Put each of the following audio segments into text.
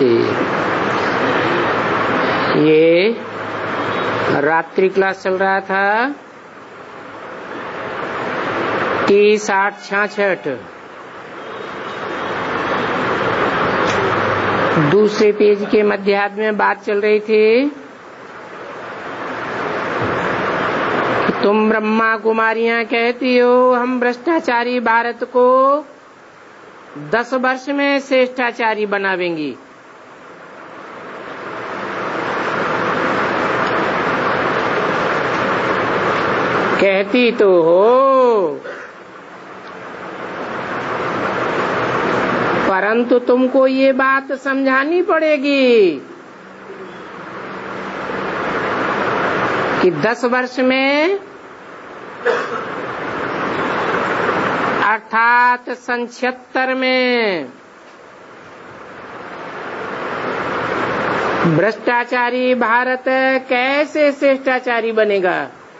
नमस्ते। ये रात्रि क्लास चल रहा था T6066, दूसरे पेज के मध्यार्ध में बात चल रही थी कि तुम ब्रह्मा कुमारियां कहती हो हम भ्रष्टाचारी भारत को 10 वर्ष में श्रेष्ठाचारी बनावेंगी। कहती तो हो, परंतु तुमको ये बात समझानी पड़ेगी कि 10 वर्ष में अर्थात सन 76 में भ्रष्टाचारी भारत कैसे श्रेष्ठाचारी बनेगा।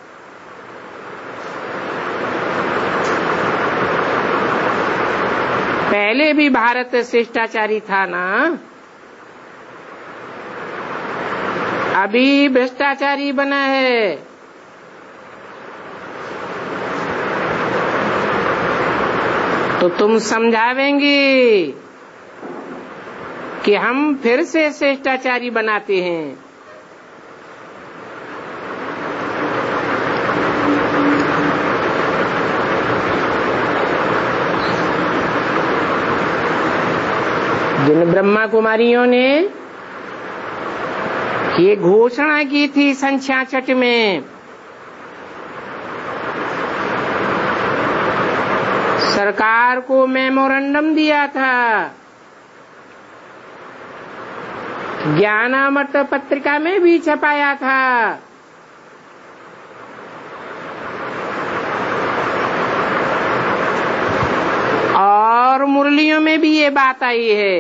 पहले भी भारत श्रेष्ठाचारी था ना, अभी भ्रष्टाचारी बना है। तो तुम समझावेंगी कि हम फिर से श्रेष्ठाचारी बनाते हैं। जिन ब्रह्मा कुमारियों ने ये घोषणा की थी सन 66 में, सरकार को मेमोरेंडम दिया था, ज्ञानामृत पत्रिका में भी छपाया था। और मुरलियों में भी ये बात आई है।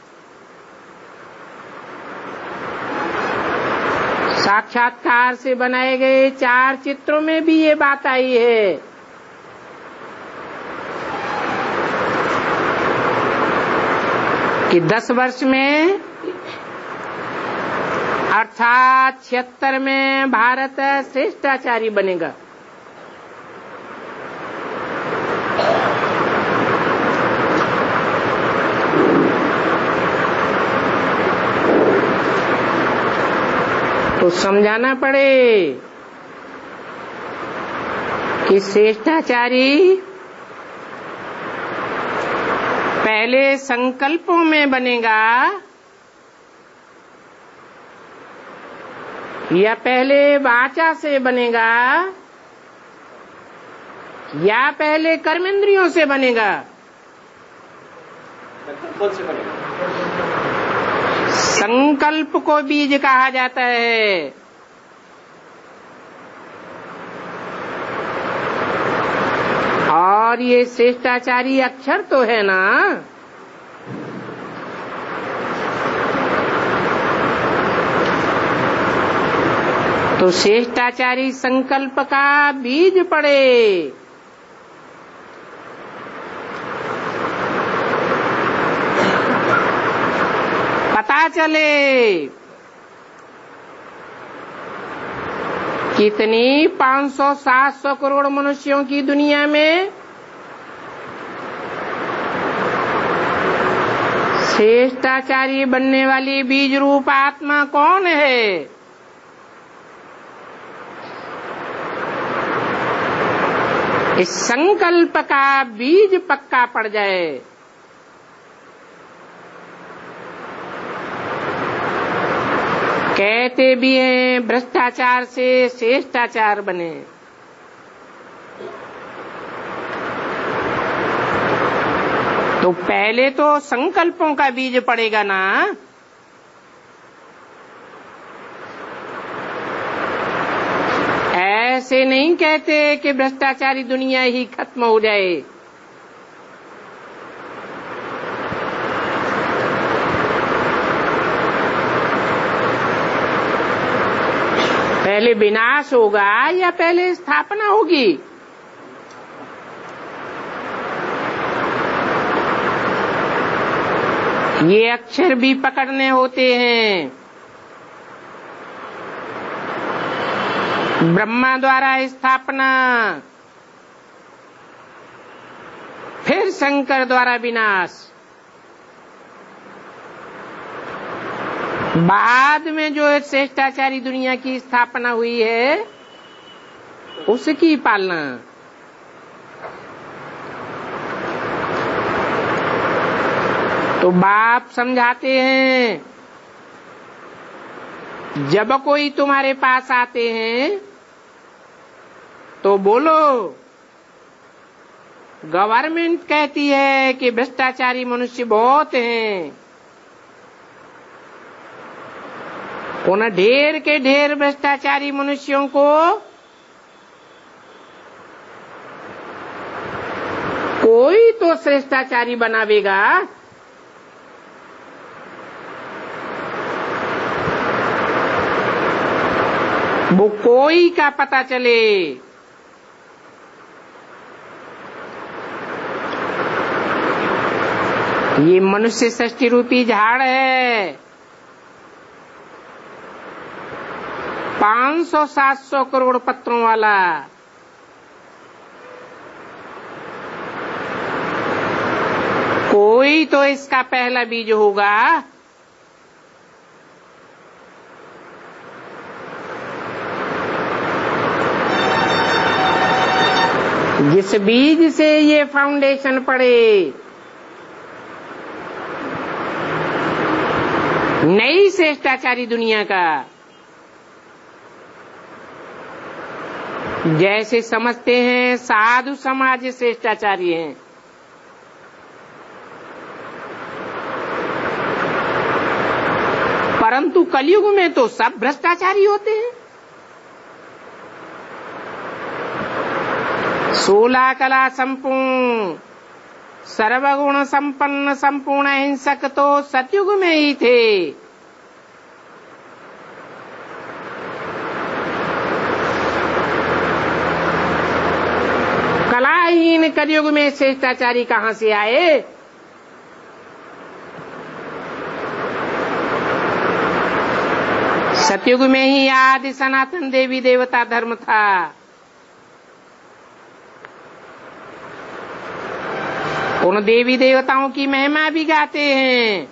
साक्षात्कार से बनाए गए 4 चित्रों में भी ये बात आई है। कि 10 वर्ष में अर्थात 76 में भारत श्रेष्ठाचारी बनेगा। तो समझाना पड़े कि श्रेष्ठाचारी पहले संकल्पों में बनेगा या पहले वाचा से बनेगा या पहले कर्मेंद्रियों से बनेगा। संकल्प को बीज कहा जाता है। और ये श्रेष्ठाचारी अक्षर तो है ना। तो श्रेष्ठाचारी संकल्प का बीज पड़े। पता चले कितनी 500-700 करोड़ मनुष्यों की दुनिया में श्रेष्ठाचारी बनने वाली बीज रूप आत्मा कौन है। इस संकल्प का बीज पक्का पड़ जाए कहते भी हैं भ्रष्टाचार से श्रेष्ठाचार बने। तो पहले तो संकल्पों का बीज पड़ेगा ना। ऐसे नहीं कहते कि भ्रष्टाचारी दुनिया ही खत्म हो जाए। पहले विनाश होगा या पहले स्थापना होगी। ये अक्षर भी पकड़ने होते हैं। ब्रह्मा द्वारा स्थापना, फिर शंकर द्वारा विनाश, बाद में जो श्रेष्ठाचारी दुनिया की स्थापना हुई है उसकी पालना। तो बाप समझाते हैं, जब कोई तुम्हारे पास आते हैं तो बोलो, गवर्नमेंट कहती है कि भ्रष्टाचारी मनुष्य बहुत हैं, उन ढेर के ढेर भ्रष्टाचारी मनुष्यों को कोई तो श्रेष्ठाचारी बनावेगा। वो कोई का पता चले। ये मनुष्य सृष्टि रूपी झाड़ है, 500-700 करोड़ पत्रों वाला। कोई तो इसका पहला बीज होगा। जिस बीज से ये फाउंडेशन पड़े, नई श्रेष्ठाचारी दुनिया का, जैसे समझते हैं साधु समाज श्रेष्ठाचारी हैं, परंतु कलयुग में तो सब भ्रष्टाचारी होते हैं। 16 कला संपूर्ण, सर्वगुण संपन्न, संपूर्ण अहिंसक तो सतयुग में ही थे। कलाहीन कलयुग में श्रेष्ठाचारी कहां से आए? सतयुग में ही आदि सनातन देवी देवता धर्म था। उन देवी देवताओं की महिमा भी गाते हैं।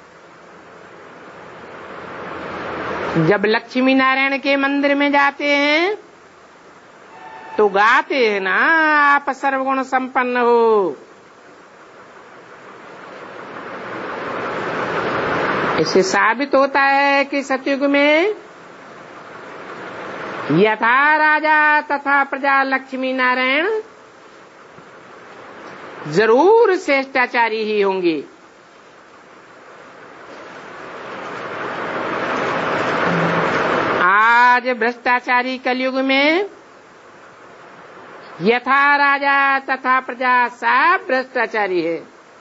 जब लक्ष्मी नारायण के मंदिर में जाते हैं तो गाते हैं ना, आप सर्वगुण संपन्न हो। इससे साबित होता है कि सतयुग में यथा राजा तथा प्रजा लक्ष्मी नारायण जरूर श्रेष्ठाचारी ही होंगे। आज भ्रष्टाचारी कलयुग में यथा राजा तथा प्रजा सब भ्रष्टाचारी है।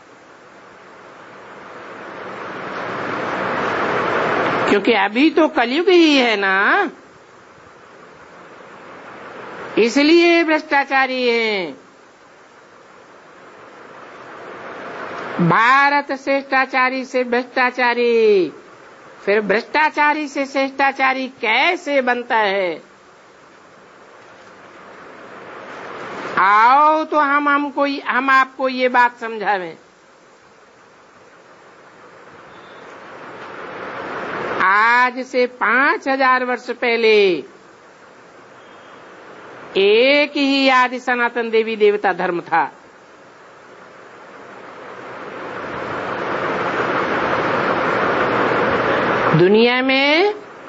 क्योंकि अभी तो कलयुग ही है ना, इसलिए भ्रष्टाचारी हैं। भारत श्रेष्ठाचारी से भ्रष्टाचारी, फिर भ्रष्टाचारी से श्रेष्ठाचारी कैसे बनता है? आओ तो हम आपको ये बात समझावें। आज से 5000 वर्ष पहले एक ही आदि सनातन देवी देवता धर्म था। दुनिया में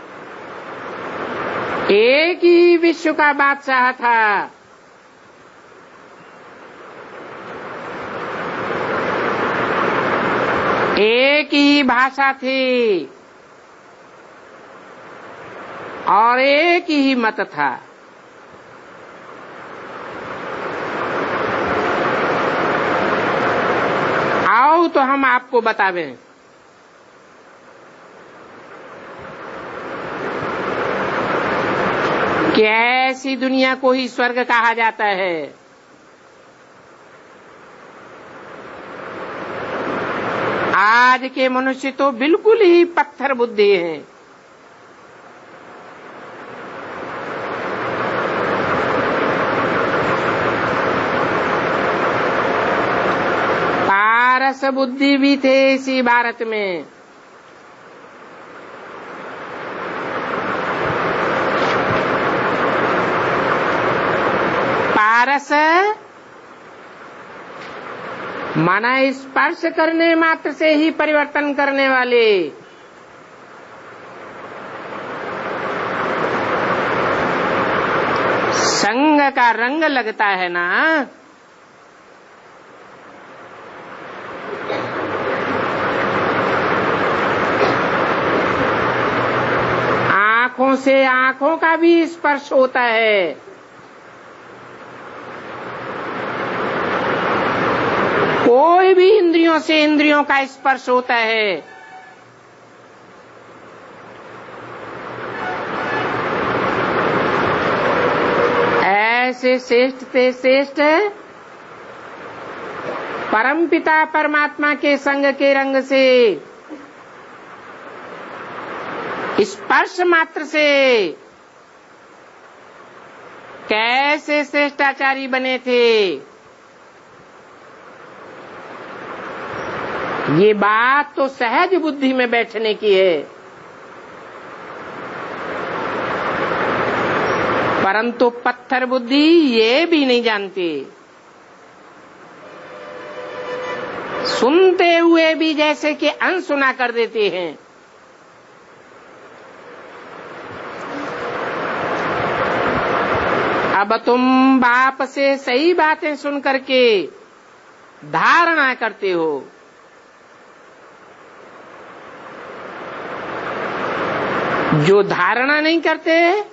एक ही विश्व का बादशाह था। एक ही भाषा थी और एक ही मत था। आओ तो हम आपको बतावें। कि ऐसी दुनिया को ही स्वर्ग कहा जाता है। आज के मनुष्य तो बिल्कुल ही पत्थर बुद्धि हैं। पारस बुद्धि भी थे इसी भारत में। पारस माना स्पर्श करने मात्र से ही परिवर्तन करने वाले। संग का रंग लगता है ना, आंखों से आंखों का भी स्पर्श होता है। कोई भी इंद्रियों से इंद्रियों का स्पर्श होता है। ऐसे श्रेष्ठ से श्रेष्ठ परमपिता परमात्मा के संग के रंग से स्पर्श मात्र से कैसे श्रेष्ठाचारी बने थे, ये बात तो सहज बुद्धि में बैठने की है। परंतु पत्थर बुद्धि ये भी नहीं जानती। सुनते हुए भी जैसे कि अनसुना कर देते हैं। अब तुम बाप से सही बातें सुन करके धारणा करते हो, जो धारणा नहीं करते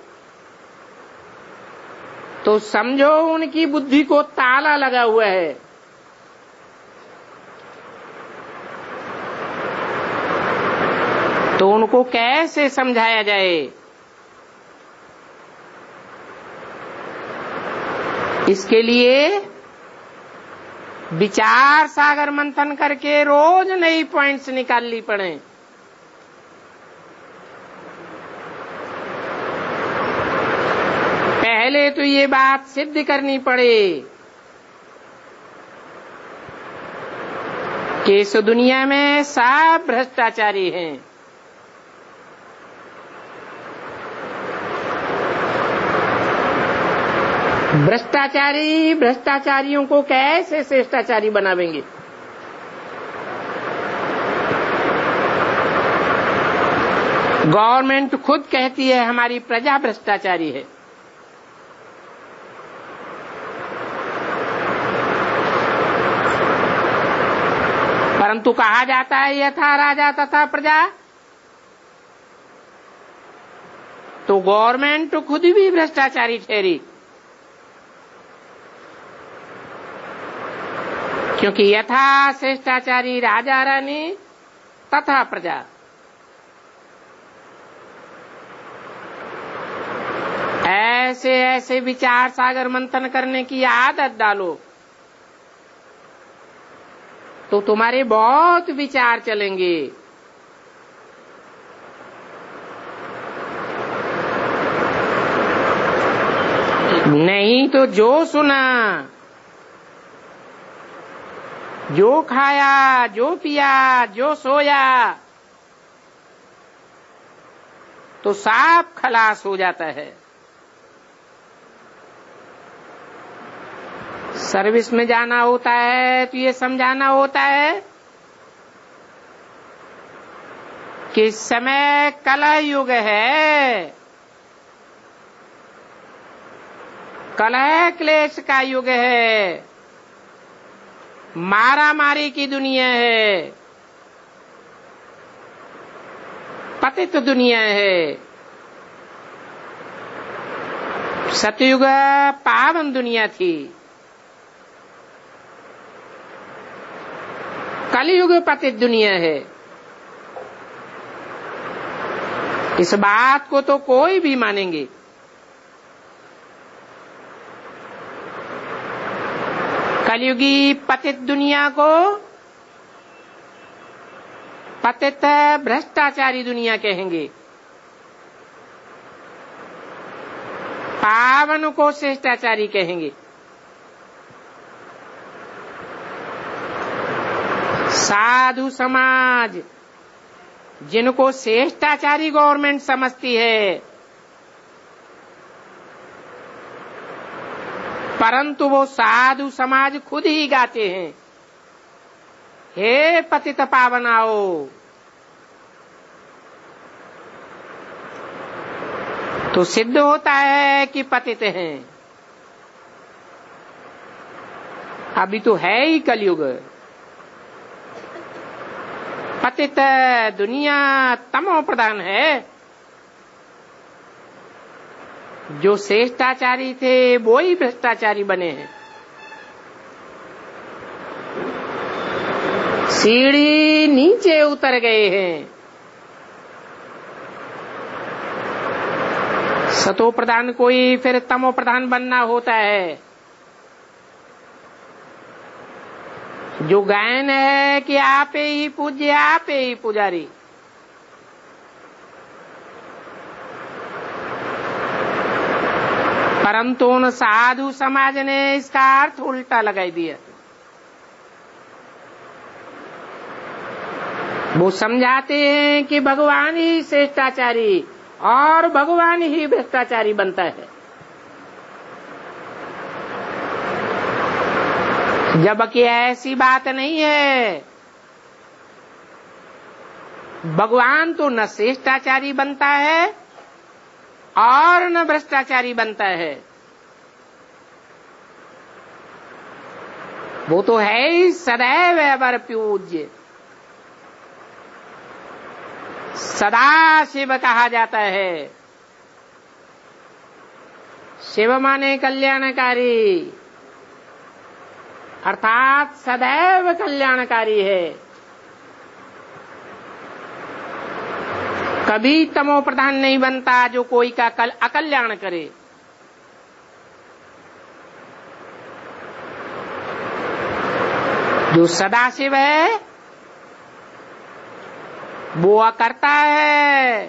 तो समझो उनकी बुद्धि को ताला लगा हुआ है। तो उनको कैसे समझाया जाए? इसके लिए विचार सागर मंथन करके रोज नई पॉइंट्स निकालनी पड़े। पहले तो ये बात सिद्ध करनी पड़े कि इस दुनिया में सब भ्रष्टाचारी हैं। भ्रष्टाचारी भ्रष्टाचारियों को कैसे श्रेष्ठाचारी बनावेंगे? गवर्नमेंट खुद कहती है हमारी प्रजा भ्रष्टाचारी है। परंतु कहा जाता है यथा राजा तथा प्रजा, तो गवर्नमेंट खुद भी भ्रष्टाचारी ठहरी, क्योंकि यथा श्रेष्ठाचारी राजा रानी तथा प्रजा। ऐसे ऐसे विचार सागर मंथन करने की आदत डालो तो तुम्हारे बहुत विचार चलेंगे। नहीं तो जो सुना, जो खाया, जो पिया, जो सोया, तो साफ खलास हो जाता है। सर्विस में जाना होता है तो ये समझाना होता है कि समय कलह युग है, कलह क्लेश का युग है, मारा मारी की दुनिया है, पतित दुनिया है। सतयुग पावन दुनिया थी, कलयुग पतित दुनिया है। इस बात को तो कोई भी मानेंगे। कलयुगी पतित दुनिया को पतित भ्रष्टाचारी दुनिया कहेंगे, पावन को श्रेष्ठाचारी कहेंगे। साधु समाज जिनको श्रेष्ठाचारी गवर्नमेंट समझती है, परंतु वो साधु समाज खुद ही गाते हैं, हे पतित पावनाओ। तो सिद्ध होता है कि पतित हैं। अभी तो है ही कलयुग। पतित दुनिया तमो प्रधान है। जो श्रेष्ठाचारी थे वो ही भ्रष्टाचारी बने हैं। सीढ़ी नीचे उतर गए हैं। सतो प्रधान कोई फिर तमो प्रधान बनना होता है। जो गायन है कि आपे ही पूज्य आपे ही पुजारी, परंतु उन साधु समाज ने इसका अर्थ उल्टा लगाई दिया। वो समझाते हैं कि भगवान ही श्रेष्ठाचारी और भगवान ही भ्रष्टाचारी बनता है, जबकि ऐसी बात नहीं है। भगवान तो न श्रेष्ठाचारी बनता है और न भ्रष्टाचारी बनता है। वो तो है ही सदैव अवर पूज्य, सदा शिव कहा जाता है। शिव माने कल्याणकारी, अर्थात सदैव कल्याणकारी है। कभी तमो प्रधान नहीं बनता जो कोई का अकल्याण करे। जो सदाशिव है वो करता है,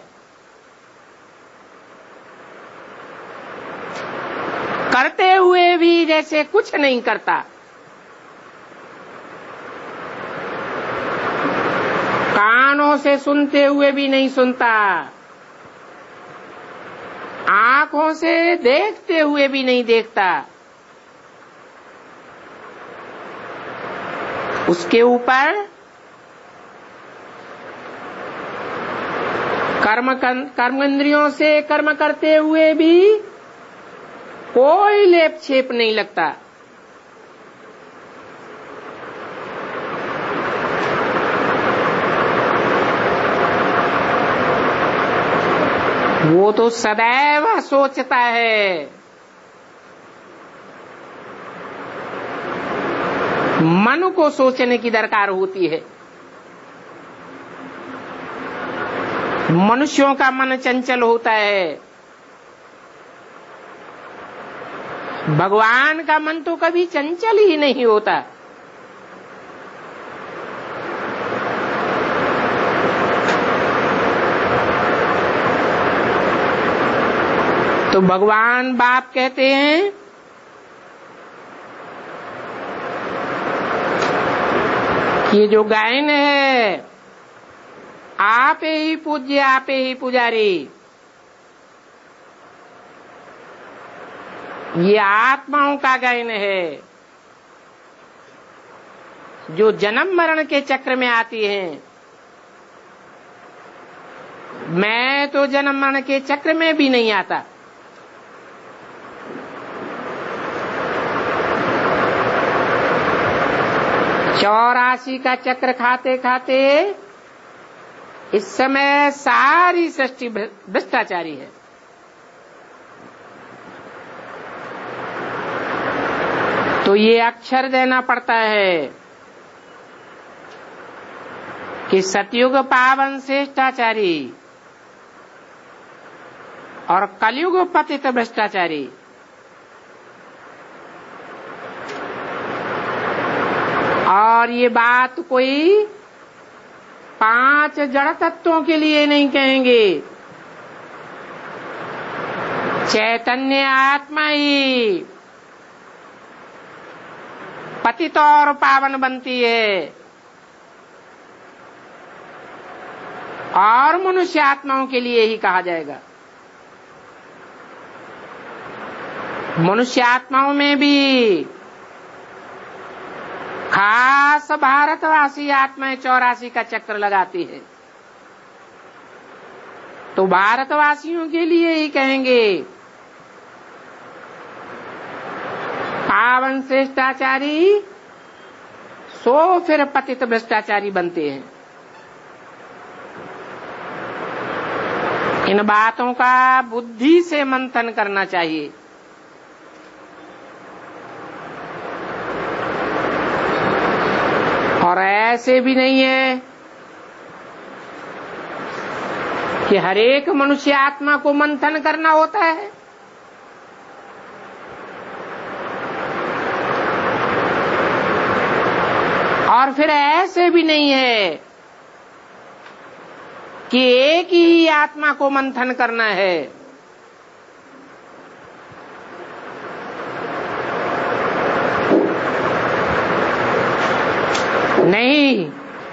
करते हुए भी जैसे कुछ नहीं करता। कानों से सुनते हुए भी नहीं सुनता, आंखों से देखते हुए भी नहीं देखता। उसके ऊपर कर्म इंद्रियों से कर्म करते हुए भी कोई लेप छेप नहीं लगता। वो तो सदैव सोचता है। मन को सोचने की दरकार होती है। मनुष्यों का मन चंचल होता है, भगवान का मन तो कभी चंचल ही नहीं होता। तो भगवान बाप कहते हैं कि ये जो गायन है, आपे ही पूज्य आपे ही पुजारी, ये आत्माओं का गायन है जो जन्म मरण के चक्र में आती हैं। मैं तो जन्म मरण के चक्र में भी नहीं आता। चौरासी का चक्र खाते खाते इस समय सारी सृष्टि भ्रष्टाचारी है। तो ये अक्षर देना पड़ता है कि सतयुग पावन श्रेष्ठाचारी और कलयुग पतित भ्रष्टाचारी। और ये बात कोई 5 जड़ तत्वों के लिए नहीं कहेंगे। चैतन्य आत्मा ही पतित और पावन बनती है, और मनुष्य आत्माओं के लिए ही कहा जाएगा। मनुष्य आत्माओं में भी खास भारतवासी आत्माएं 84 का चक्र लगाती है, तो भारतवासियों के लिए ही कहेंगे। पावन श्रेष्ठाचारी सो फिर पतित भ्रष्टाचारी बनते हैं। इन बातों का बुद्धि से मंथन करना चाहिए। और ऐसे भी नहीं है कि हर एक मनुष्य आत्मा को मंथन करना होता है। और फिर ऐसे भी नहीं है कि एक ही आत्मा को मंथन करना है। नहीं,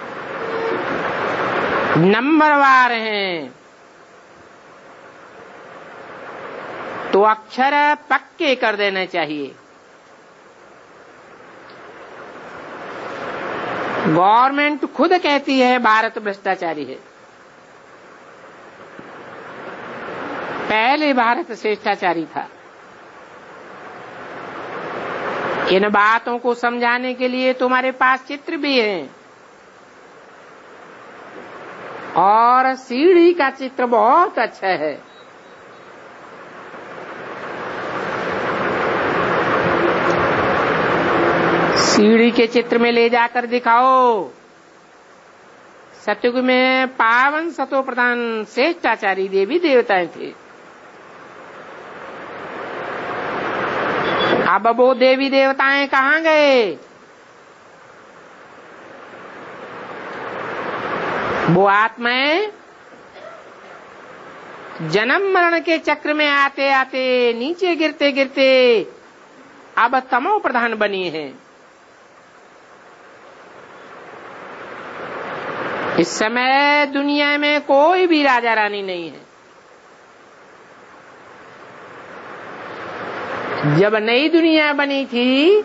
नंबरवार हैं तो अक्षर पक्के कर देने चाहिए। गवर्नमेंट खुद कहती है भारत भ्रष्टाचारी है, पहले भारत श्रेष्ठाचारी था। इन बातों को समझाने के लिए तुम्हारे पास चित्र भी है, और सीढ़ी का चित्र बहुत अच्छा है। सीढ़ी के चित्र में ले जाकर दिखाओ। सतयुग में पावन सतो प्रधान श्रेष्ठाचारी देवी देवताएं थे। अब वो देवी देवताएं कहाँ गए? वो आत्माएं जन्म मरण के चक्र में आते आते नीचे गिरते गिरते अब तमो प्रधान बनी है। इस समय दुनिया में कोई भी राजा रानी नहीं है। जब नई दुनिया बनी थी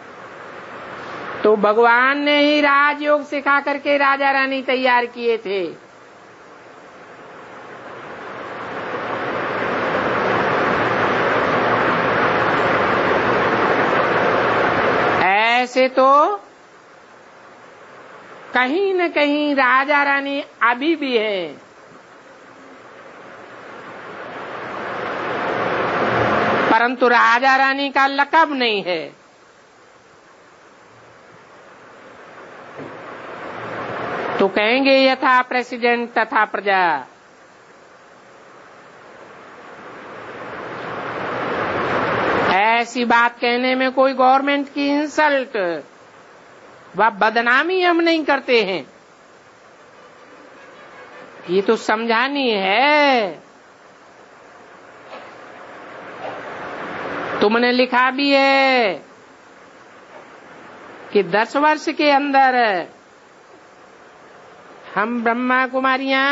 तो भगवान ने ही राजयोग सिखा करके राजा रानी तैयार किए थे। ऐसे तो कहीं न कहीं राजा रानी अभी भी है। परंतु राजा रानी का लक़ब नहीं है। तो कहेंगे यथा प्रेसिडेंट तथा प्रजा। ऐसी बात कहने में कोई गवर्नमेंट की इंसल्ट व बदनामी हम नहीं करते हैं। ये तो समझानी है। तुमने लिखा भी है कि 10 वर्ष के अंदर हम ब्रह्मा कुमारियां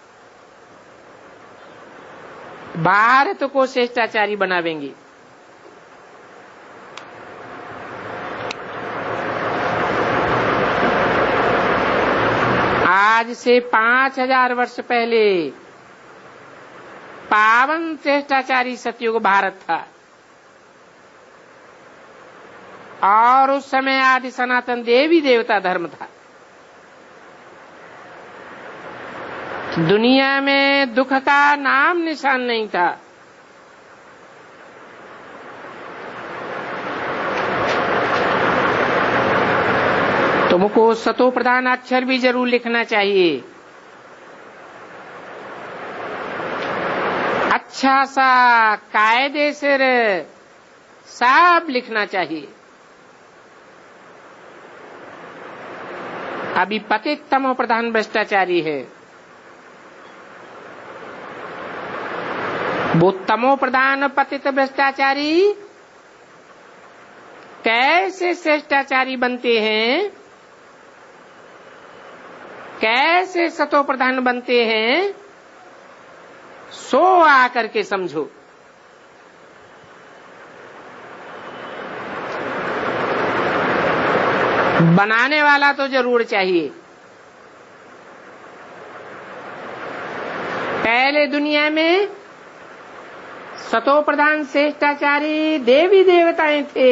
भारत को श्रेष्ठाचारी बनावेंगी। आज से 5000 वर्ष पहले पावन श्रेष्ठाचारी सतयुग भारत था, और उस समय आदि सनातन देवी देवता धर्म था। दुनिया में दुख का नाम निशान नहीं था। तुमको सतो प्रधान अक्षर भी जरूर लिखना चाहिए। अच्छा सा कायदे से सब लिखना चाहिए। अभी पतित तमो प्रधान भ्रष्टाचारी है। वो तमो प्रधान पतित भ्रष्टाचारी कैसे श्रेष्ठाचारी बनते हैं, कैसे सतो प्रधान बनते हैं, सो आकर के समझो। बनाने वाला तो जरूर चाहिए। पहले दुनिया में सतो प्रधान श्रेष्ठाचारी देवी देवताएं थे।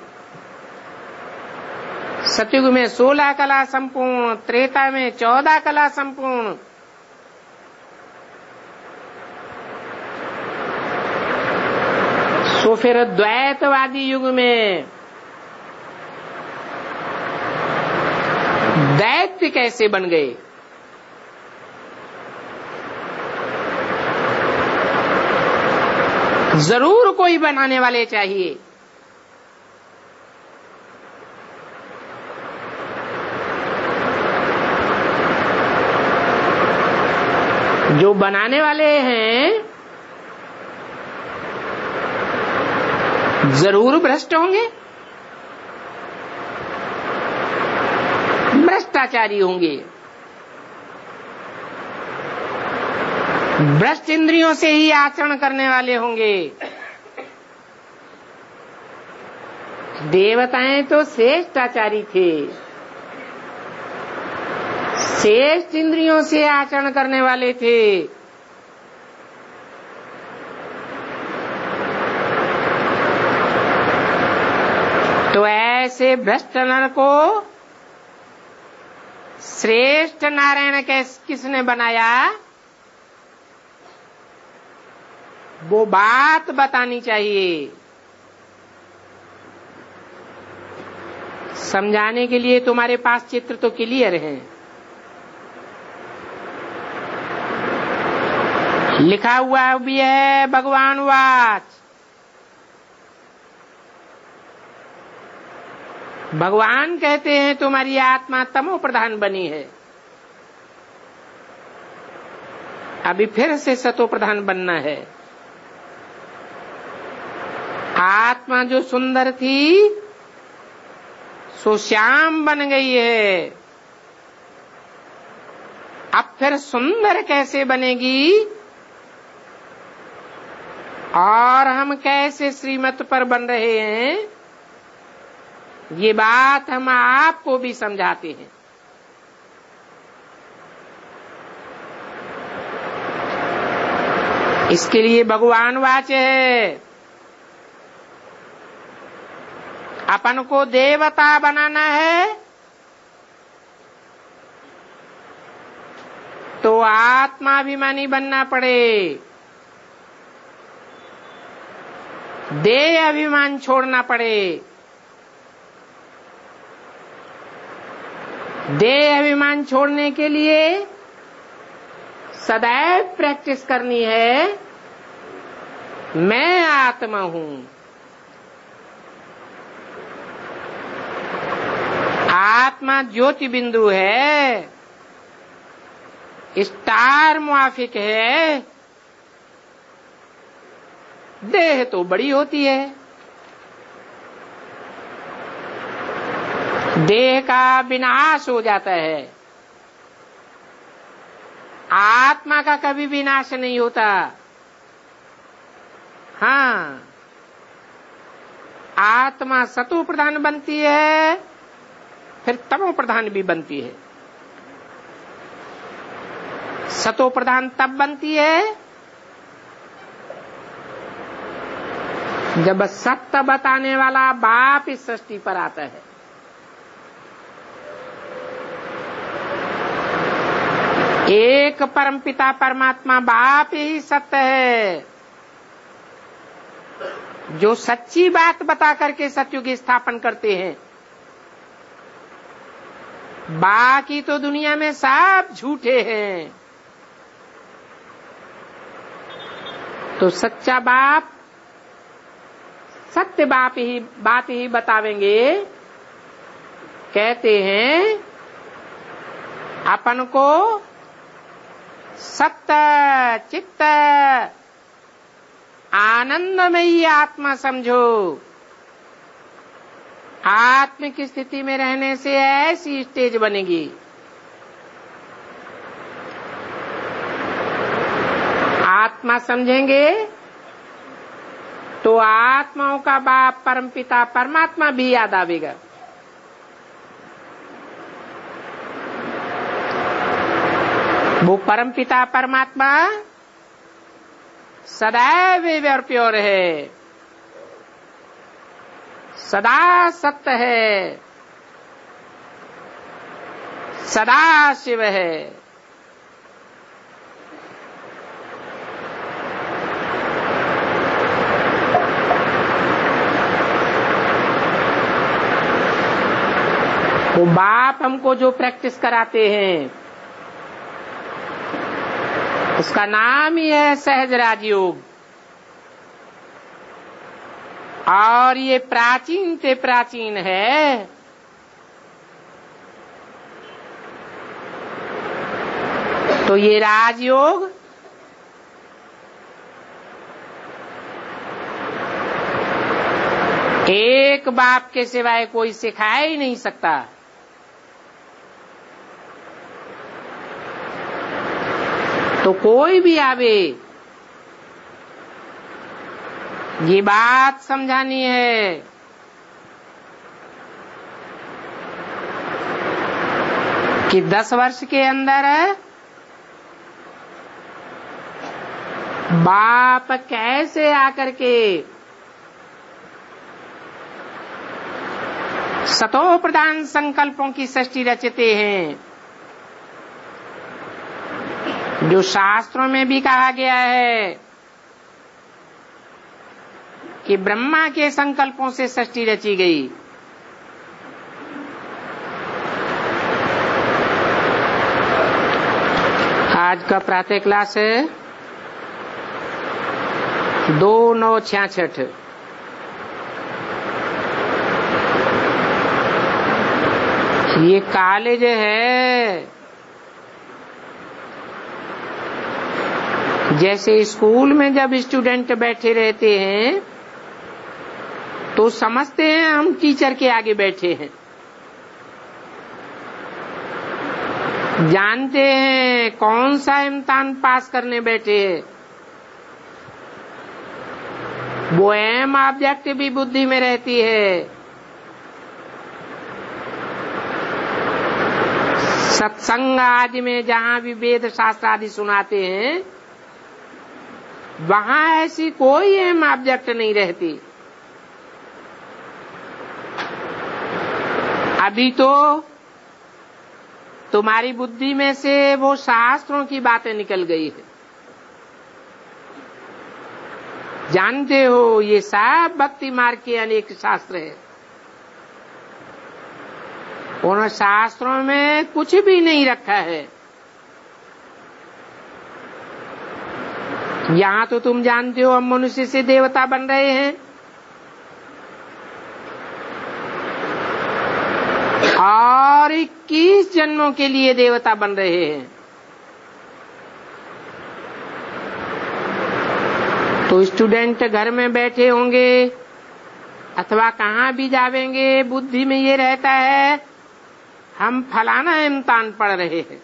सतयुग में 16 कला संपूर्ण, त्रेता में 14 कला संपूर्ण। तो फिर द्वैतवादी युग में दैत्य कैसे बन गए? जरूर कोई बनाने वाले चाहिए। जो बनाने वाले हैं जरूर भ्रष्ट होंगे, भ्रष्टाचारी होंगे, भ्रष्ट इंद्रियों से ही आचरण करने वाले होंगे। देवताएं तो श्रेष्ठाचारी थे, श्रेष्ठ इंद्रियों से आचरण करने वाले थे। तो ऐसे भ्रष्ट नर को श्रेष्ठ नारायण किसने बनाया? वो बात बतानी चाहिए। समझाने के लिए तुम्हारे पास चित्र तो क्लियर है। लिखा हुआ भी है भगवान वाच। भगवान कहते हैं तुम्हारी आत्मा तमो प्रधान बनी है, अभी फिर से सतो प्रधान बनना है। आत्मा जो सुंदर थी सो श्याम बन गई है। अब फिर सुंदर कैसे बनेगी और हम कैसे श्रीमत पर बन रहे हैं, ये बात हम आपको भी समझाते हैं। इसके लिए भगवान वाच है। अपन को देवता बनाना है तो आत्माभिमानी बनना पड़े, देह अभिमान छोड़ना पड़े। देह अभिमान छोड़ने के लिए सदैव प्रैक्टिस करनी है। मैं आत्मा हूं। आत्मा ज्योति बिंदु है, स्टार मुआफिक है। देह तो बड़ी होती है, देह का विनाश हो जाता है, आत्मा का कभी विनाश नहीं होता। हाँ, आत्मा सतो प्रधान बनती है, फिर तमो प्रधान भी बनती है। सतो प्रधान तब बनती है जब सत्य बताने वाला बाप इस सृष्टि पर आता है। एक परमपिता परमात्मा बाप ही सत्य है, जो सच्ची बात बता करके सतयुग स्थापन करते हैं। बाकी तो दुनिया में सब झूठे हैं। तो सच्चा बाप सत्य बात ही बतावेंगे। कहते हैं अपन को सत्य चित्त आनंदमयी आत्मा समझो। आत्म की स्थिति में रहने से ऐसी स्टेज बनेगी। आत्मा समझेंगे तो आत्माओं का बाप परमपिता परमात्मा भी याद आवेगा। वो परमपिता परमात्मा सदैव और प्योर है, सदा सत्य है, सदा शिव है। वो बाप हमको जो प्रैक्टिस कराते हैं उसका नाम ही है सहज राजयोग। और ये प्राचीन से प्राचीन है। तो ये राजयोग एक बाप के सिवाय कोई सिखा ही नहीं सकता। तो कोई भी आवे ये बात समझानी है कि 10 वर्ष के अंदर बाप कैसे आकर के सतो प्रधान संकल्पों की सृष्टि रचते हैं, जो शास्त्रों में भी कहा गया है कि ब्रह्मा के संकल्पों से सृष्टि रची गई। आज का प्रातः क्लास है 2/9/66। ये कॉलेज है, जैसे स्कूल में जब स्टूडेंट बैठे रहते हैं तो समझते हैं हम टीचर के आगे बैठे हैं, जानते हैं कौन सा इम्तिहान पास करने बैठे हैं। वो एम ऑब्जेक्ट भी बुद्धि में रहती है। सत्संग आदि में जहाँ भी वेद शास्त्र आदि सुनाते हैं वहाँ ऐसी कोई एम ऑब्जेक्ट नहीं रहती। अभी तो तुम्हारी बुद्धि में से वो शास्त्रों की बातें निकल गई है। जानते हो ये सब भक्ति मार्ग के अनेक शास्त्र है। उन शास्त्रों में कुछ भी नहीं रखा है। यहाँ तो तुम जानते हो हम मनुष्य से देवता बन रहे हैं और 21 जन्मों के लिए देवता बन रहे हैं। तो स्टूडेंट घर में बैठे होंगे अथवा कहाँ भी जावेंगे, बुद्धि में ये रहता है हम फलाना इम्तिहान पढ़ रहे हैं।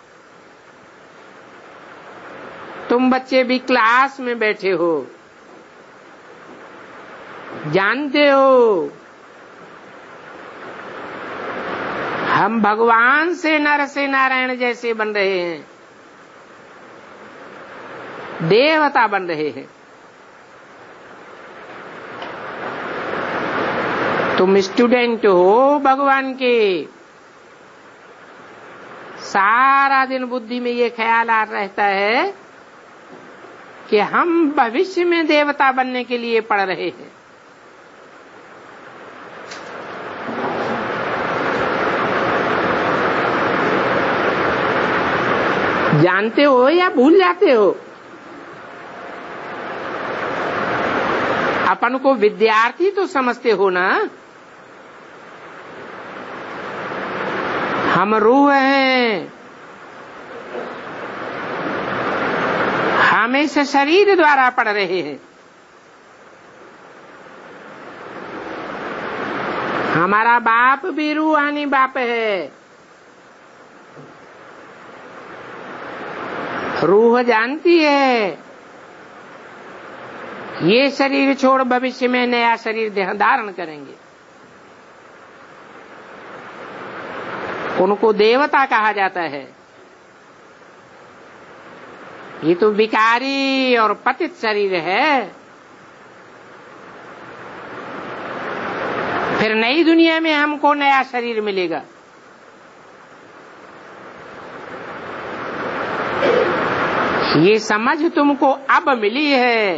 तुम बच्चे भी क्लास में बैठे हो, जानते हो हम भगवान से नर से नारायण जैसे बन रहे हैं, देवता बन रहे हैं। तुम स्टूडेंट हो भगवान के, सारा दिन बुद्धि में ये ख्याल आ रहता है कि हम भविष्य में देवता बनने के लिए पढ़ रहे हैं। जानते हो या भूल जाते हो? अपन को विद्यार्थी तो समझते हो ना। हम रूह हैं, हम इस शरीर द्वारा पढ़ रहे हैं। हमारा बाप भी रूहानी बाप है। रूह जानती है ये शरीर छोड़ भविष्य में नया शरीर देह धारण करेंगे। उनको देवता कहा जाता है। ये तो विकारी और पतित शरीर है। फिर नई दुनिया में हमको नया शरीर मिलेगा। ये समझ तुमको अब मिली है।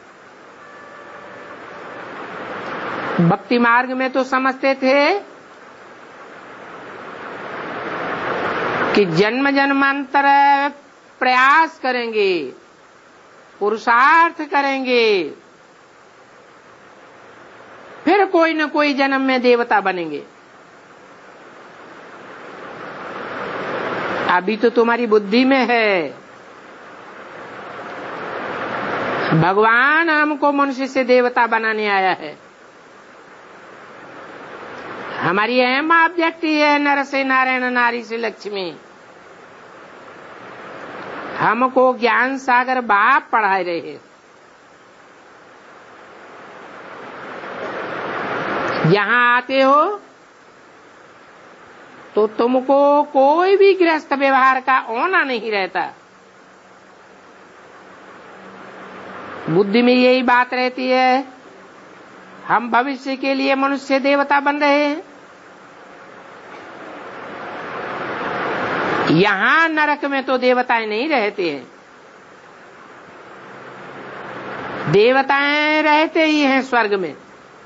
भक्ति मार्ग में तो समझते थे कि जन्म जन्मांतर प्रयास करेंगे, पुरुषार्थ करेंगे, फिर कोई न कोई जन्म में देवता बनेंगे। अभी तो तुम्हारी बुद्धि में है। भगवान हमको मनुष्य से देवता बनाने आया है। हमारी अहम ऑब्जेक्ट है नर से नारायण, नारी से लक्ष्मी। हमको ज्ञान सागर बाप पढ़ा रहे। यहाँ आते हो तो तुमको कोई भी गृहस्थ व्यवहार का होना नहीं रहता। बुद्धि में यही बात रहती है हम भविष्य के लिए मनुष्य देवता बन रहे हैं। यहाँ नरक में तो देवताएं नहीं रहते हैं। देवताएं रहते ही हैं स्वर्ग में।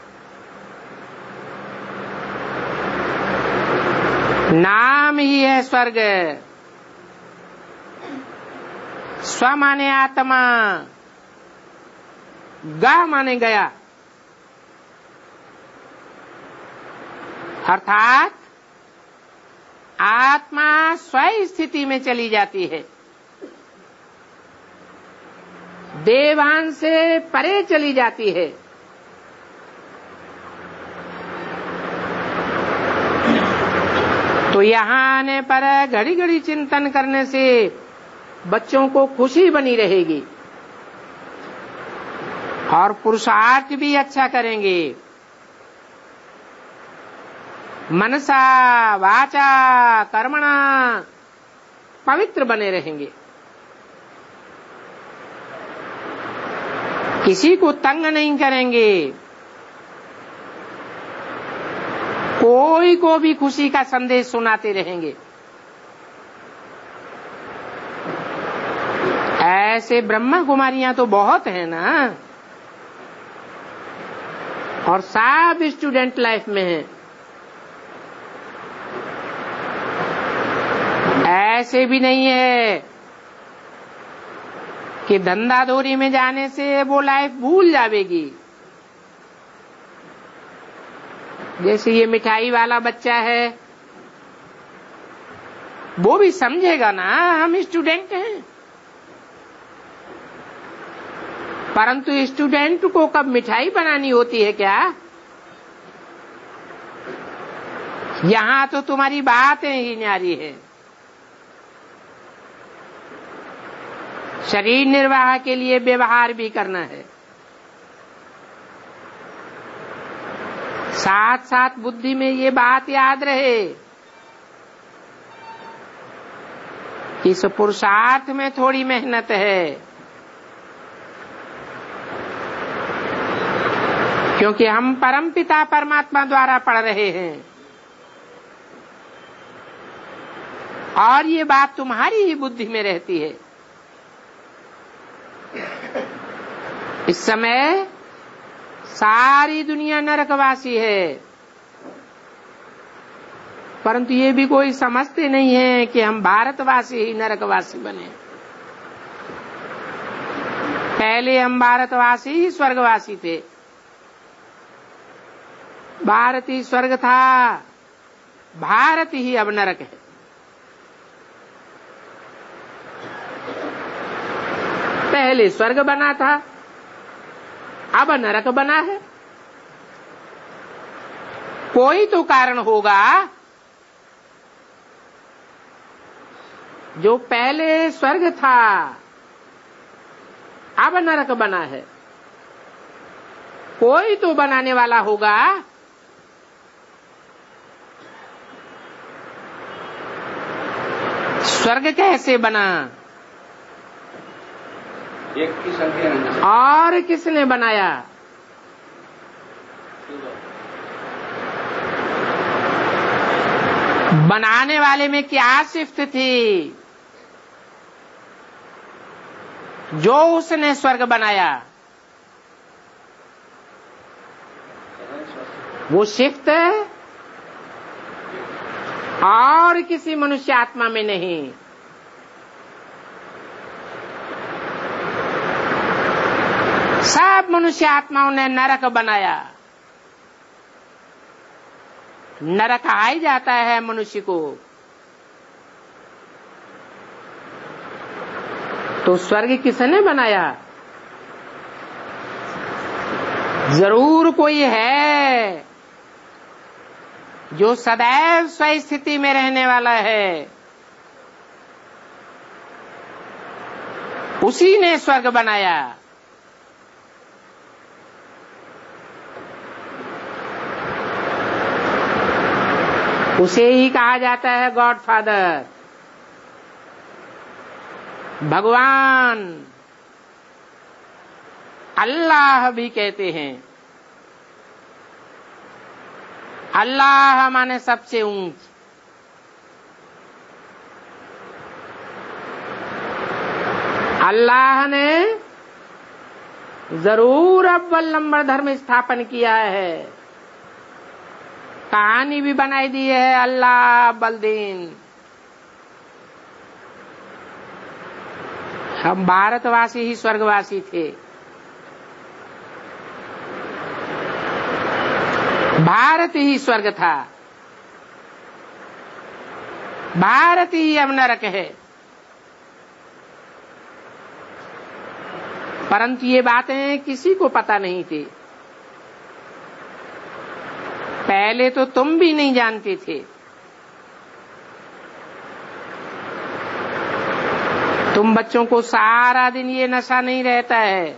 नाम ही है स्वर्ग। स्व माने आत्मा, ग माने गया, अर्थात आत्मा स्व स्थिति में चली जाती है, देवान से परे चली जाती है। तो यहाँ आने पर घड़ी घड़ी चिंतन करने से बच्चों को खुशी बनी रहेगी और पुरुषार्थ भी अच्छा करेंगे। मनसा वाचा कर्मणा पवित्र बने रहेंगे। किसी को तंग नहीं करेंगे। कोई को भी खुशी का संदेश सुनाते रहेंगे। ऐसे ब्रह्मा कुमारियां तो बहुत है ना, और सब स्टूडेंट लाइफ में है। ऐसे भी नहीं है कि धंधाधोरी में जाने से वो लाइफ भूल जाएगी। जैसे ये मिठाई वाला बच्चा है, वो भी समझेगा ना हम स्टूडेंट हैं, परंतु स्टूडेंट को कब मिठाई बनानी होती है क्या? यहाँ तो तुम्हारी बातें ही न्यारी है। शरीर निर्वाह के लिए व्यवहार भी करना है, साथ साथ बुद्धि में ये बात याद रहे कि इस पुरुषार्थ में थोड़ी मेहनत है, क्योंकि हम परमपिता परमात्मा द्वारा पढ़ रहे हैं और ये बात तुम्हारी ही बुद्धि में रहती है। इस समय सारी दुनिया नरकवासी है, परंतु ये भी कोई समझते नहीं है कि हम भारतवासी ही नरकवासी बने। पहले हम भारतवासी ही स्वर्गवासी थे। भारत ही स्वर्ग था, भारत ही अब नरक है। पहले स्वर्ग बना था, अब नरक बना है। कोई तो कारण होगा। जो पहले स्वर्ग था अब नरक बना है, कोई तो बनाने वाला होगा। स्वर्ग कैसे बना? एक की संख्या और किसने बनाया? बनाने वाले में क्या सिफ्त थी जो उसने स्वर्ग बनाया? वो सिफ्त और किसी मनुष्य आत्मा में नहीं। सब मनुष्य आत्माओं ने नरक बनाया। नरक आ ही जाता है मनुष्य को। तो स्वर्ग किसने बनाया? जरूर कोई है जो सदैव स्वस्थिति में रहने वाला है। उसी ने स्वर्ग बनाया। उसे ही कहा जाता है गॉड फादर, भगवान, अल्लाह भी कहते हैं। अल्लाह माने सबसे ऊंच। अल्लाह ने जरूर अव्वल नंबर धर्म स्थापन किया है। कहानी भी बनाई दी है अल्लाह बलदीन। हम भारतवासी ही स्वर्गवासी थे। भारत ही स्वर्ग था, भारत ही अब नरक है। परंतु ये बातें किसी को पता नहीं थी। पहले तो तुम भी नहीं जानते थे। तुम बच्चों को सारा दिन ये नशा नहीं रहता है।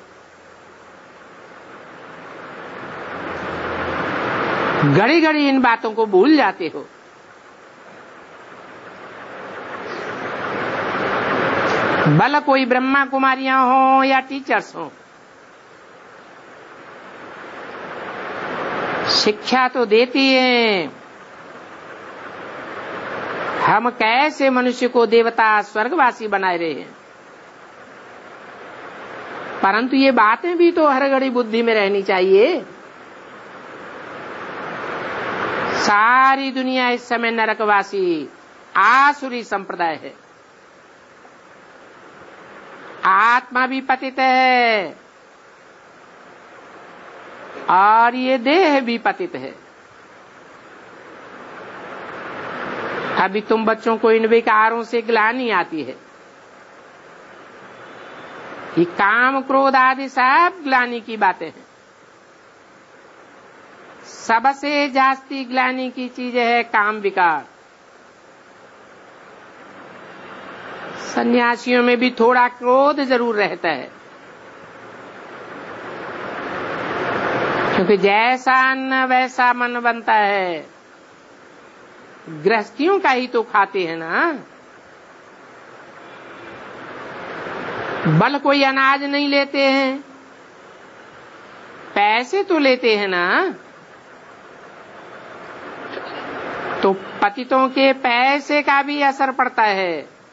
घड़ी घड़ी इन बातों को भूल जाते हो। भला कोई ब्रह्मा कुमारियां हो या टीचर्स हो, शिक्षा तो देती है हम कैसे मनुष्य को देवता स्वर्गवासी बनाए रहे हैं। परंतु ये बातें भी तो हर घड़ी बुद्धि में रहनी चाहिए। सारी दुनिया इस समय नरकवासी आसुरी संप्रदाय है। आत्मा भी पतित है और ये देह भी पतित है। अभी तुम बच्चों को इन विकारों से ग्लानि आती है। ये काम क्रोध आदि सब ग्लानि की बातें हैं। सबसे जास्ती ग्लानि की चीज है काम विकार। सन्यासियों में भी थोड़ा क्रोध जरूर रहता है, क्योंकि जैसा अन्न वैसा मन बनता है। गृहस्थियों का ही तो खाते हैं ना। बल कोई अनाज नहीं लेते हैं, पैसे तो लेते हैं ना। तो पतितों के पैसे का भी असर पड़ता है।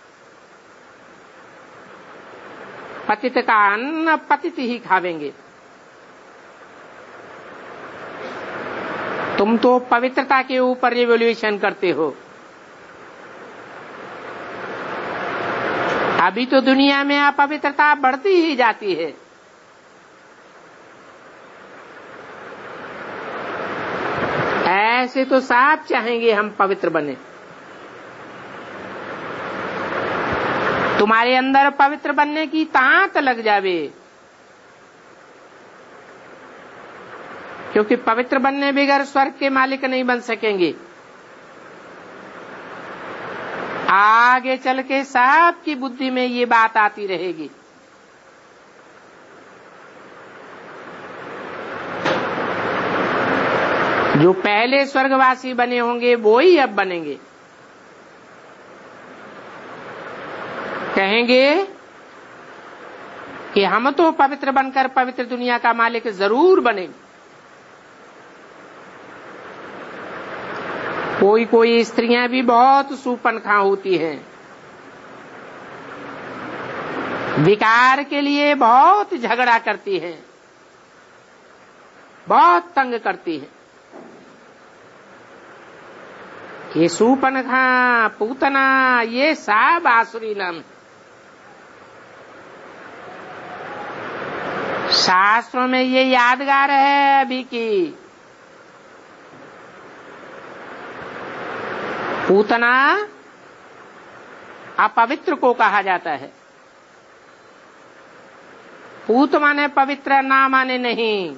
पतित का अन्न पतित ही खावेंगे। तुम तो पवित्रता के ऊपर रिवोल्यूशन करते हो। अभी तो दुनिया में अपवित्रता बढ़ती ही जाती है। ऐसे तो सब चाहेंगे हम पवित्र बने। तुम्हारे अंदर पवित्र बनने की तांत लग जावे, क्योंकि पवित्र बनने बगैर स्वर्ग के मालिक नहीं बन सकेंगे। आगे चल के सबकी बुद्धि में ये बात आती रहेगी। जो पहले स्वर्गवासी बने होंगे वो ही अब बनेंगे। कहेंगे कि हम तो पवित्र बनकर पवित्र दुनिया का मालिक जरूर बनेंगे। कोई कोई स्त्रियां भी बहुत सूपनखा होती हैं, विकार के लिए बहुत झगड़ा करती हैं, बहुत तंग करती हैं। ये सूपनखा, पूतना, ये सब आसुरी नाम। शास्त्रों में ये यादगार है अभी की। पूतना अपवित्र को कहा जाता है। पूत माने पवित्र, ना माने नहीं।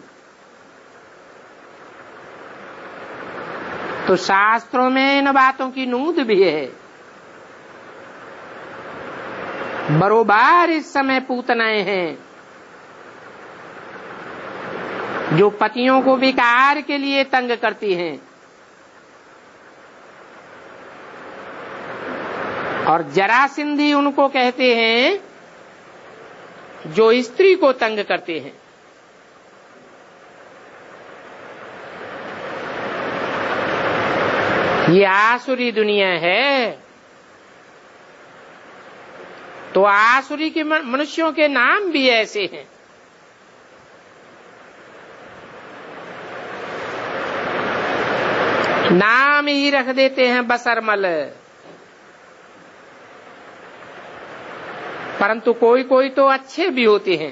तो शास्त्रों में इन बातों की नोंद भी है। बरोबर इस समय पूतनाएं हैं जो पतियों को विकार के लिए तंग करती हैं और जरासिंधी उनको कहते हैं जो स्त्री को तंग करते हैं। ये आसुरी दुनिया है। तो आसुरी के मनुष्यों के नाम भी ऐसे हैं। नाम ही रख देते हैं बसरमल। परंतु कोई कोई तो अच्छे भी होते हैं।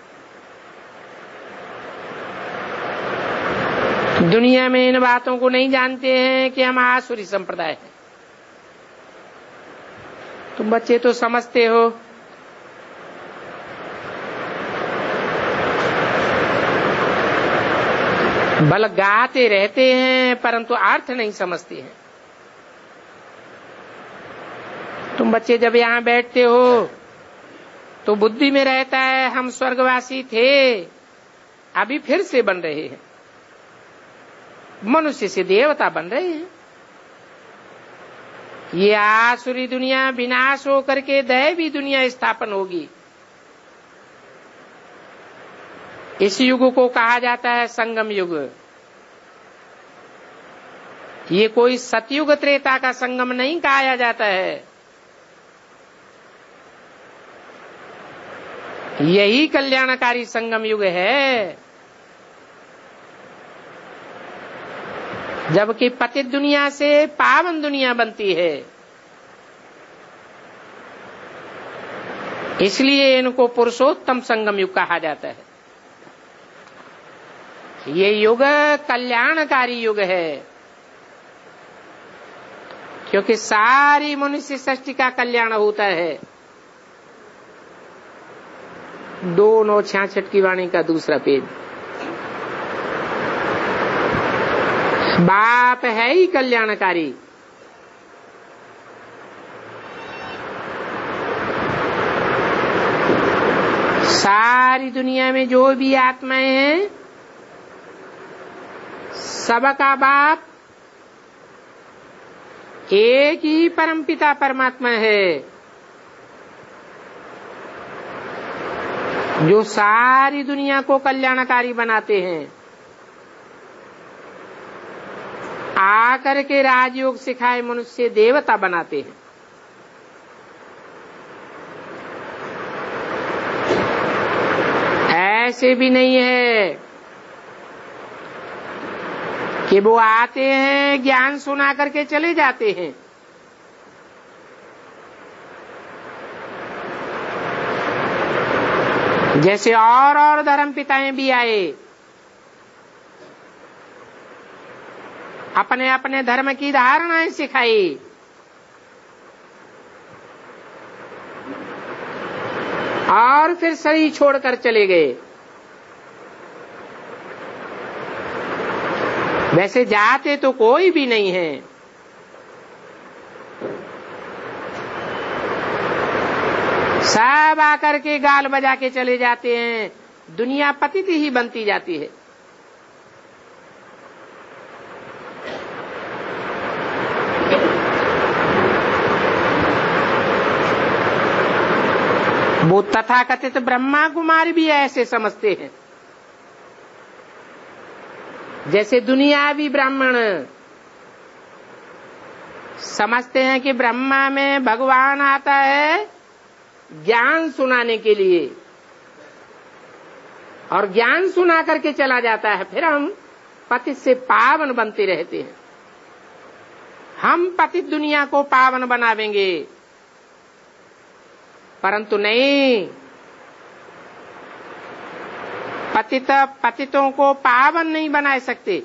दुनिया में इन बातों को नहीं जानते हैं कि हम आसुरी संप्रदाय हैं। तुम बच्चे तो समझते हो। बल गाते रहते हैं परंतु अर्थ नहीं समझते हैं। तुम बच्चे जब यहाँ बैठते हो तो बुद्धि में रहता है हम स्वर्गवासी थे, अभी फिर से बन रहे हैं, मनुष्य से देवता बन रहे हैं। ये आसुरी दुनिया विनाश होकर के दैवी दुनिया स्थापन होगी। इस युग को कहा जाता है संगम युग। ये कोई सतयुग त्रेता का संगम नहीं कहा जाता है। यही कल्याणकारी संगम युग है। जबकि पतित दुनिया से पावन दुनिया बनती है। इसलिए इनको पुरुषोत्तम संगम युग कहा जाता है। ये युग कल्याणकारी युग है, क्योंकि सारी मनुष्य सृष्टि का कल्याण होता है। 2:966 की वाणी का दूसरा पेज। बाप है ही कल्याणकारी। सारी दुनिया में जो भी आत्माएं हैं सबका बाप एक ही परमपिता परमात्मा है, जो सारी दुनिया को कल्याणकारी बनाते हैं। आकर के राजयोग सिखाए मनुष्य देवता बनाते हैं। ऐसे भी नहीं है कि वो आते हैं ज्ञान सुना करके चले जाते हैं। जैसे और धर्म पिताएं भी आए, अपने अपने धर्म की धारणाएं सिखाई। और फिर शरीर छोड़कर चले गए। वैसे जाते तो कोई भी नहीं है, सब आकर के गाल बजा के चले जाते हैं, दुनिया पतित ही बनती जाती है। वो तथाकथित ब्रह्मा कुमारी भी ऐसे समझते हैं, जैसे दुनियावी ब्राह्मण समझते हैं कि ब्रह्मा में भगवान आता है ज्ञान सुनाने के लिए, और ज्ञान सुना करके चला जाता है, फिर हम पतित से पावन बनते रहते हैं। हम पतित दुनिया को पावन बनावेंगे, परंतु नहीं, पतितों को पावन नहीं बना सकते।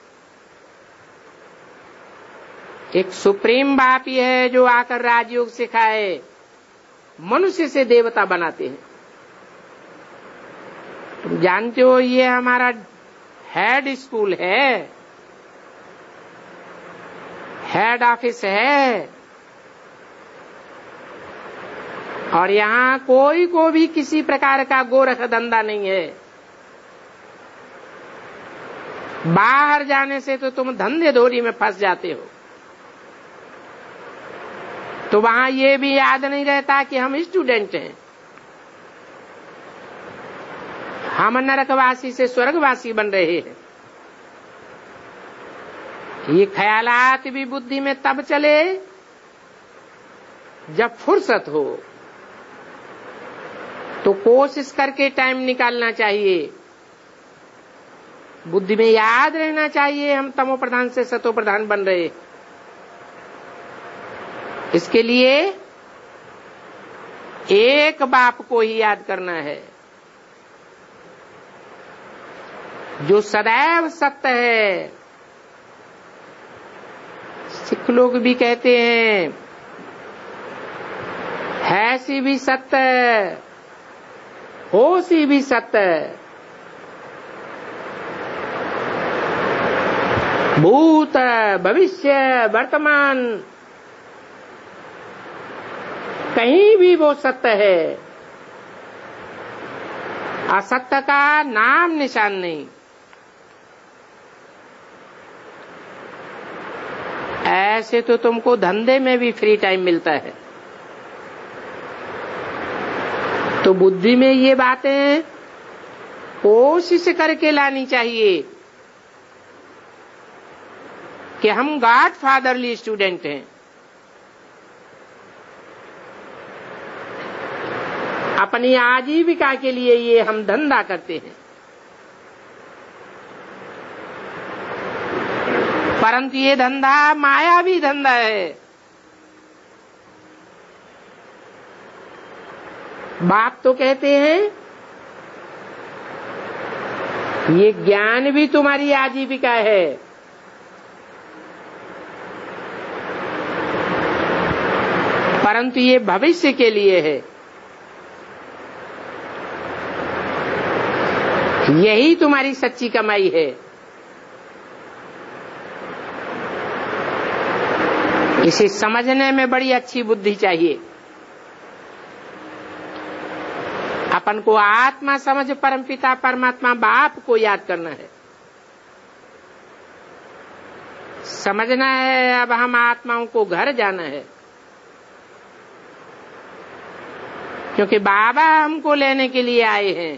एक सुप्रीम बाप ही है जो आकर राजयोग सिखाए, मनुष्य से देवता बनाते हैं। तुम जानते हो ये हमारा हेड स्कूल है, हेड ऑफिस है, और यहाँ कोई को भी किसी प्रकार का गोरख धंधा नहीं है। बाहर जाने से तो तुम धंधे धोरी में फंस जाते हो, तो वहां ये भी याद नहीं रहता कि हम स्टूडेंट हैं, हम नरकवासी से स्वर्गवासी बन रहे हैं। ये ख्यालात भी बुद्धि में तब चले जब फुर्सत हो, तो कोशिश करके टाइम निकालना चाहिए। बुद्धि में याद रहना चाहिए हम तमो प्रधान से सतो प्रधान बन रहे। इसके लिए एक बाप को ही याद करना है, जो सदैव सत्य है। सिख लोग भी कहते हैं है सी भी सत्य, हो सी भी सत्य, भूत भविष्य वर्तमान कहीं भी वो सत्य है, असत्य का नाम निशान नहीं। ऐसे तो तुमको धंधे में भी फ्री टाइम मिलता है, तो बुद्धि में ये बातें कोशिश करके लानी चाहिए कि हम गॉड फादरली स्टूडेंट हैं। अपनी आजीविका के लिए ये हम धंधा करते हैं, परंतु ये धंधा मायावी धंधा है। बाप तो कहते हैं ये ज्ञान भी तुम्हारी आजीविका है, परंतु ये भविष्य के लिए है। यही तुम्हारी सच्ची कमाई है। इसे समझने में बड़ी अच्छी बुद्धि चाहिए। अपन को आत्मा समझ परमपिता परमात्मा बाप को याद करना है, समझना है अब हम आत्माओं को घर जाना है, क्योंकि बाबा हमको लेने के लिए आए हैं।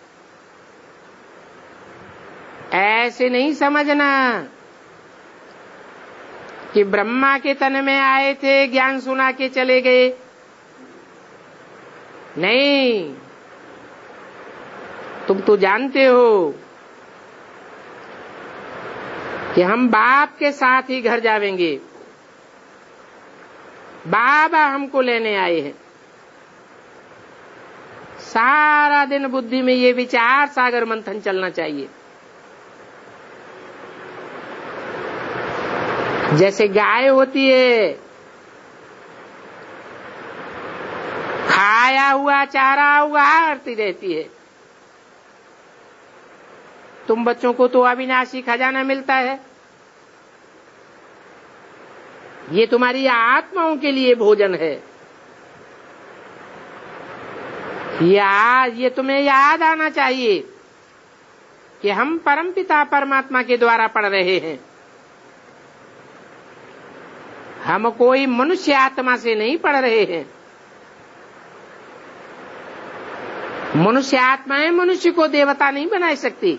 ऐसे नहीं समझना कि ब्रह्मा के तन में आए थे, ज्ञान सुना के चले गए। नहीं, तुम तो जानते हो कि हम बाप के साथ ही घर जावेंगे। बाबा हमको लेने आए हैं। सारा दिन बुद्धि में ये विचार सागर मंथन चलना चाहिए। जैसे गाय होती है, आया हुआ चारा उगाड़ती रहती है। तुम बच्चों को तो अविनाशी खजाना मिलता है, ये तुम्हारी आत्माओं के लिए भोजन है। ये तुम्हें याद आना चाहिए कि हम परमपिता परमात्मा के द्वारा पढ़ रहे हैं। हम कोई मनुष्य आत्मा से नहीं पढ़ रहे हैं। मनुष्य आत्माएं मनुष्य को देवता नहीं बना सकती।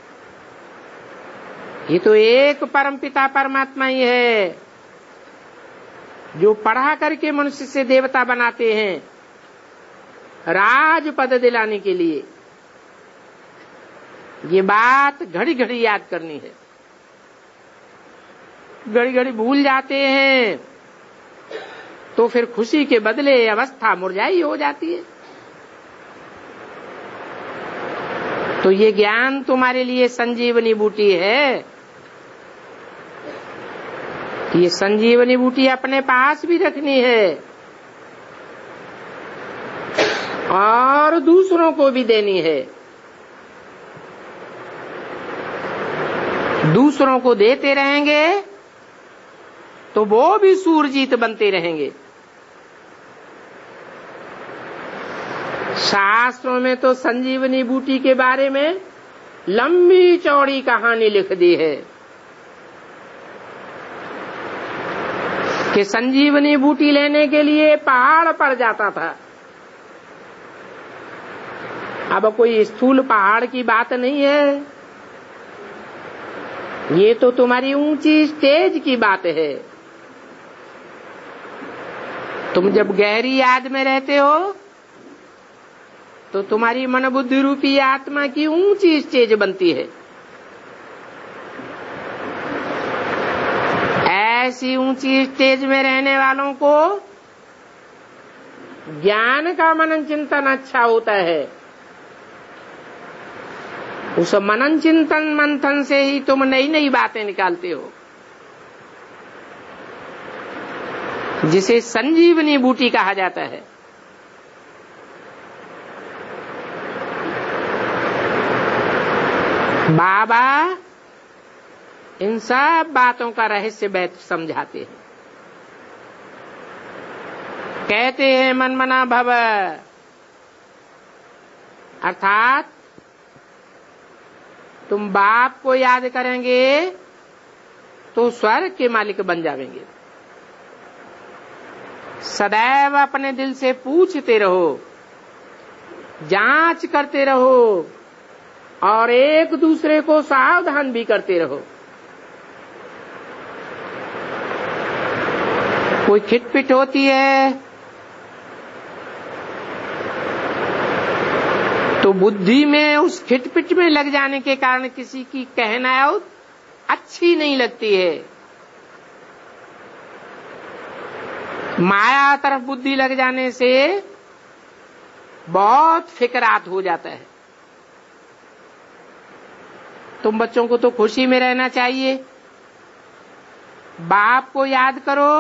ये तो एक परमपिता परमात्मा ही है जो पढ़ा करके मनुष्य से देवता बनाते हैं, राज पद दिलाने के लिए। ये बात घड़ी घड़ी याद करनी है। घड़ी घड़ी भूल जाते हैं तो फिर खुशी के बदले अवस्था मुरझाई हो जाती है। तो ये ज्ञान तुम्हारे लिए संजीवनी बूटी है। ये संजीवनी बूटी अपने पास भी रखनी है और दूसरों को भी देनी है। दूसरों को देते रहेंगे तो वो भी सूरजीत बनते रहेंगे। शास्त्रों में तो संजीवनी बूटी के बारे में लंबी चौड़ी कहानी लिख दी है कि संजीवनी बूटी लेने के लिए पहाड़ पड़ जाता था। अब कोई स्थूल पहाड़ की बात नहीं है, ये तो तुम्हारी ऊंची स्टेज की बात है। तुम जब गहरी याद में रहते हो तो तुम्हारी मन बुद्धि रूपी आत्मा की ऊंची स्टेज बनती है। ऐसी ऊंची स्टेज में रहने वालों को ज्ञान का मनन चिंतन अच्छा होता है। उस मनन चिंतन मंथन से ही तुम नई नई बातें निकालते हो, जिसे संजीवनी बूटी कहा जाता है। बाबा इन सब बातों का रहस्य समझाते हैं। कहते हैं मन मना भव, अर्थात तुम बाप को याद करेंगे तो स्वर्ग के मालिक बन जाएंगे। सदैव अपने दिल से पूछते रहो, जांच करते रहो और एक दूसरे को सावधान भी करते रहो। कोई खिटपिट होती है तो बुद्धि में उस खिटपिट में लग जाने के कारण किसी की कहना अच्छी नहीं लगती है। माया तरफ बुद्धि लग जाने से बहुत फिकरात हो जाता है। तुम बच्चों को तो खुशी में रहना चाहिए, बाप को याद करो,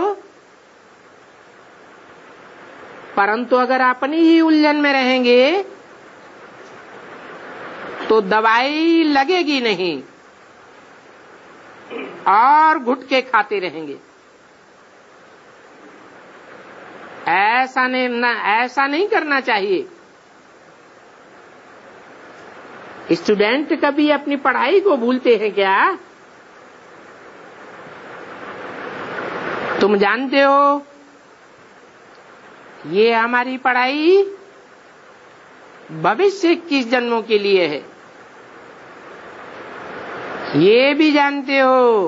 परंतु अगर अपनी ही उलझन में रहेंगे तो दवाई लगेगी नहीं और घुट के खाते रहेंगे। ऐसा नहीं करना चाहिए। स्टूडेंट कभी अपनी पढ़ाई को भूलते हैं क्या? तुम जानते हो ये हमारी पढ़ाई भविष्य 21 जन्मों के लिए है। ये भी जानते हो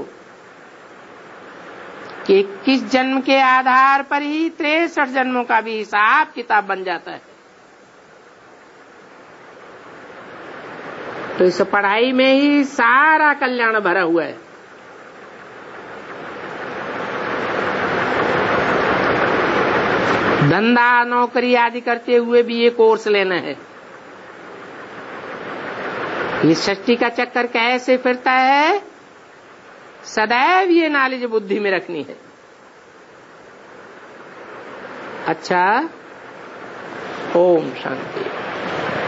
कि 21 जन्म के आधार पर ही 63 जन्मों का भी हिसाब किताब बन जाता है। तो इस पढ़ाई में ही सारा कल्याण भरा हुआ है। धंधा नौकरी आदि करते हुए भी ये कोर्स लेना है। ये सृष्टि का चक्कर कैसे फिरता है, सदैव ये नॉलेज बुद्धि में रखनी है। अच्छा, ओम शांति।